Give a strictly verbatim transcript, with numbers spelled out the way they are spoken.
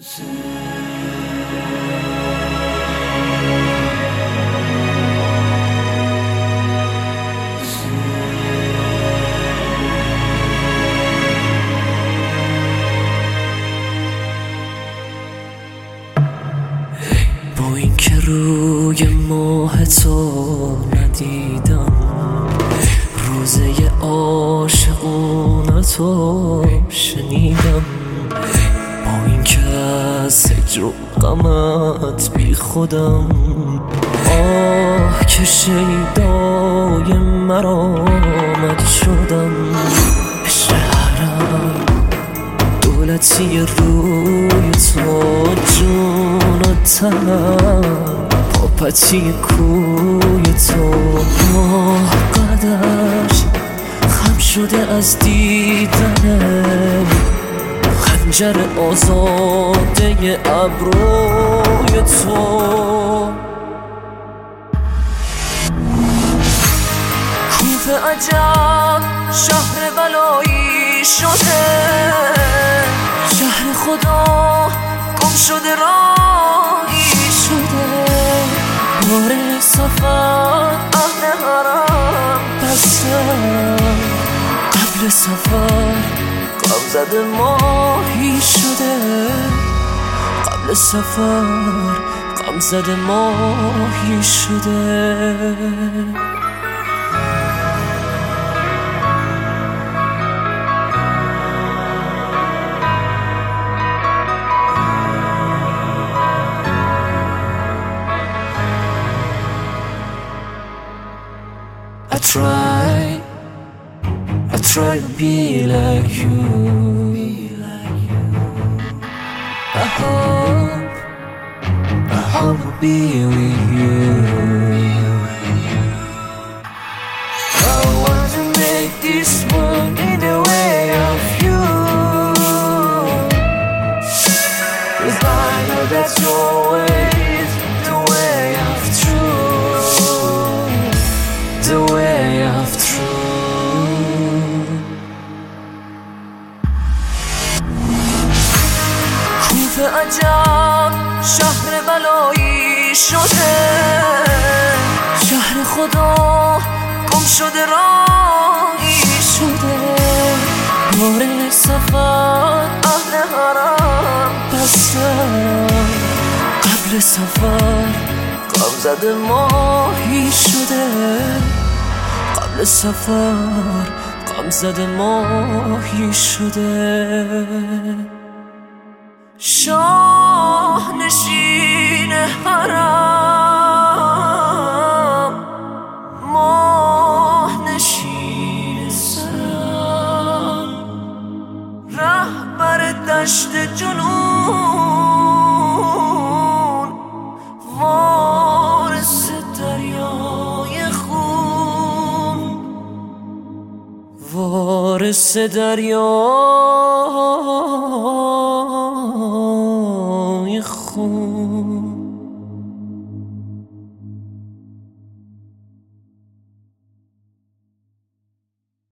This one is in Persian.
با این که روی ماه تو ندیدم، روزه عاشقونه تو شنیدم، با این که از هجر و غمت بی خودم، آه که شیدای مرامت شدم. به شهرم دولتی روی تو جون و تنم، پاپتی کوی تو ماه قدش خم شده از دیدنم، خنجر آزاده ابروی تو. کوفه عجب شهر بلایی شده، شهر خدا گم شده راهی شده، بار سفر اهل حرم بستن، قبل سفر غم زده ماهی شده، قبل سفر غم زده ماهی شده. I try, I try to be like you. I hope, I hope to be with you. I want to make this world in the way of you, 'cause I know that's always the way of truth, the way of truth. کوفه عجب شهر بلایی شده، شهر خدا گم شده راهی شده، بار سفر اهل حرم بستن، قبل سفر غم زده ماهی شده، قبل سفر غم زده ماهی شده. شاه نشین حرم، ماه نشین سرم، رهبر دشت جنون، وارث دریای خون، وارث دریا